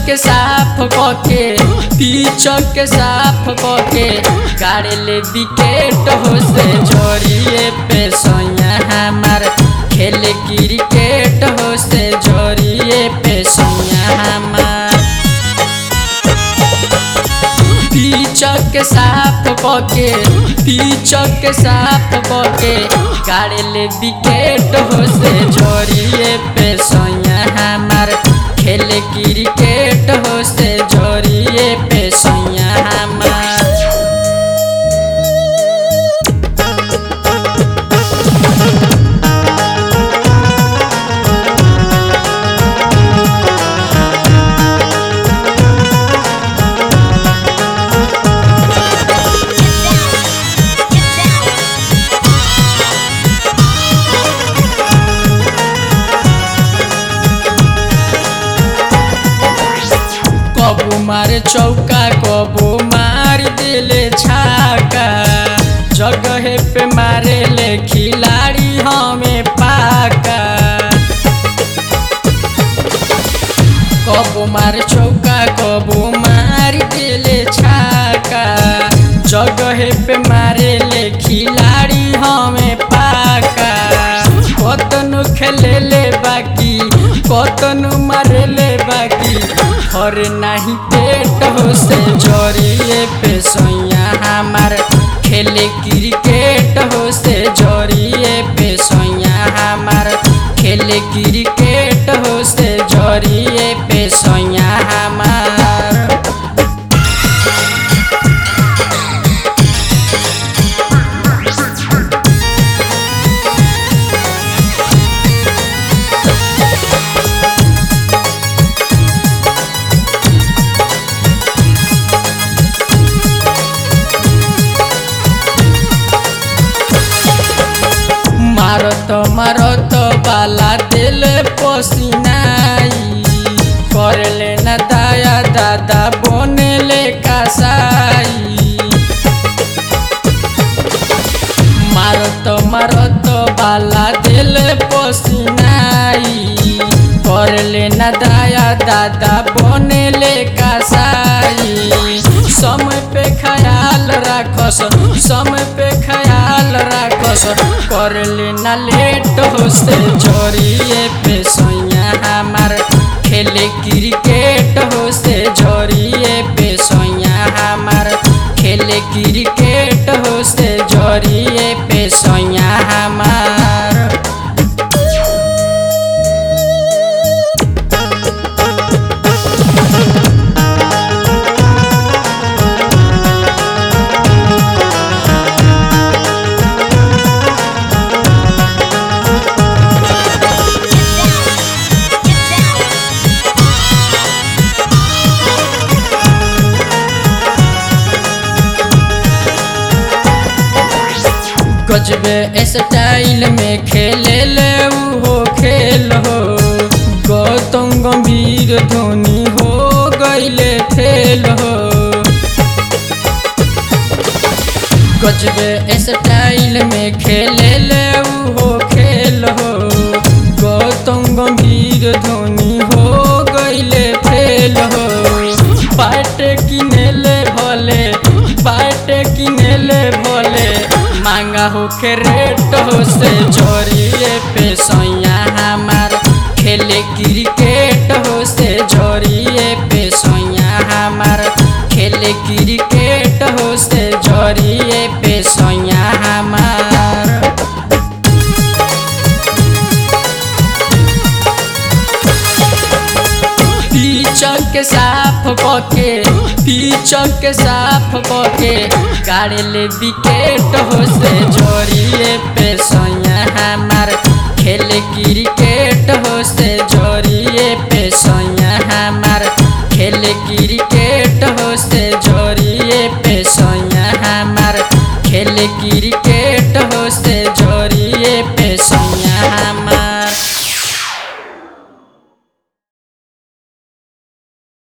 के साफ कके पीछक के साफ कके गाड़े ले विकेट हो से जोड़िए पे सोया हमार खेले क्रिकेट हो से जोड़िए पे सोया हमार पीछक के साफ कके पीछक के साफ कके गाड़े ले विकेट हो से जोड़िए पे सोया हमार खेले क्रिकेट हो से जोड़िए पे सोया हमार कबू मारे चौका कबू मार दिले छक्का जगह पे मारे ले खिलाड़ी हमें पाका कबू मारे चौका कबू मार दिले छक्का जगह पे मारे ले खिलाड़ी हमें पाका कतनु खेले ले बाकी कतनु मारे ले बाकी और नहीं पेट हो से जोड़िए पे सोया हमार खेले क्रिकेट हो से जोड़िए पे सोया हमार खेले क्रिकेट हो से जोड़िए पे सोया हमार मारत बाला दिल पसीनाई कर लेना दाया दादा बने ले कसाई मारत बाला दिल पसीनाई कर लेना दाया दादा बने ले कसाई समय पे ख्याल राखस समय पे ख्याल राखस कर लेना लेट हो से जोड़िए पे सोया हमार खेले क्रिकेट हो से जोड़िए पे सोया हमार खेले क्रिकेट हो से जोड़िए पे सोया हमार गजबे स्टाइल में खेले ले हो खेल हो गौतम गंभीर धोनी हो गईले फेल हो गजबे स्टाइल में खेले ले हो खेल हो गौतम गंभीर धोनी हो गईले फेल हो बैट किनेले भले बैट किनेले भले मांगा हो के रेट हो से जोड़िए पे सोया हमार खेले क्रिकेट हो से जोड़िए पे सोया हमार खेले क्रिकेट हो से जोड़िए पे सोया हमार पीछक के साफ कके पीछक के साफ कके गाड़े ले विकेट हो से जोड़िए पे सोया हमार खेले क्रिकेट हो से जोड़िए पे सोया हमार खेले क्रिकेट हो से जोड़िए पे सोया हमार खेले क्रिकेट हो से जोड़िए पे सोया हमार।